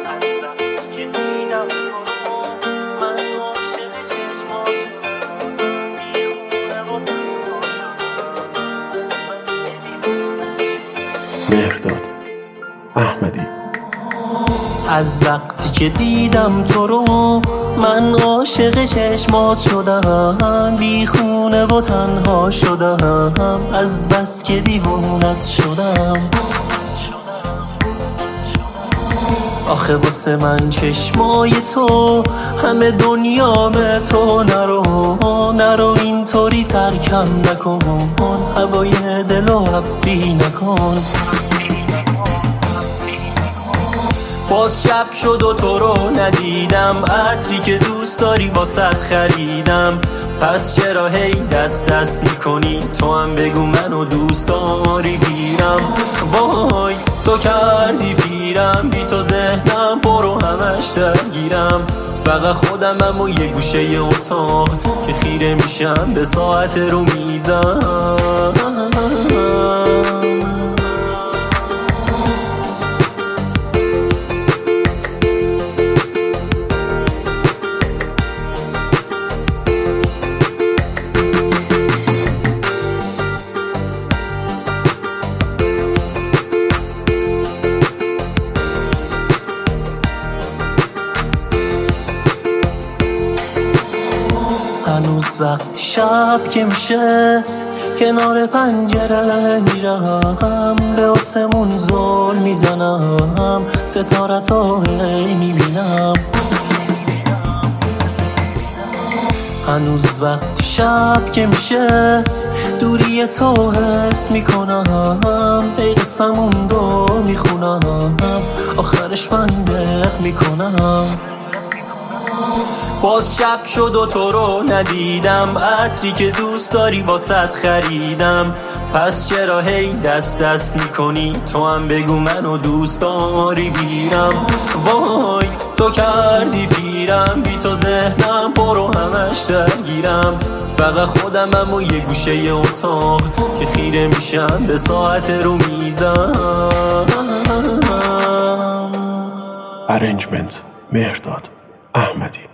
مهرداد احمدی. از وقتی که دیدم تو رو من عاشق چشمات شدم، بی خونه و تنها شدم، از بس که دیوونت شدم. آخه واسه من چشمای تو همه دنیام تو، نرو اینطوری ترکم نکن، هوای دلو حبی نکن. باز شب شد و تو رو ندیدم، عطری که دوست داری واسط خریدم، پس چرا هی دست دست میکنی؟ تو هم بگو منو دوست داری بیرم. وای تو کردی پیرم، بی تو ذهنم برو همش درگیرم، فقط خودمم و یه گوشه اتاق که خیره میشم به ساعت رو میزم. هنوز وقتی شب که میشه کنار پنجره میرم، به آسمون زل میزنم، ستارت رو هی میبینم. هنوز وقتی شب که میشه دوری تو حس میکنم، ای قصمون رو میخونم، آخرش من دق میکنم. باز شب شد و تو رو ندیدم، عطری که دوست داری واسط خریدم، پس چرا هی دست دست میکنی؟ تو هم بگو منو دوست داری بیرم. وای تو کردی پیرم، بی تو ذهنم برو همش درگیرم، فقط خودمم و یه گوشه اتاق که خیره میشم به ساعت رو میزم. ارنجمنت مهرداد احمدی.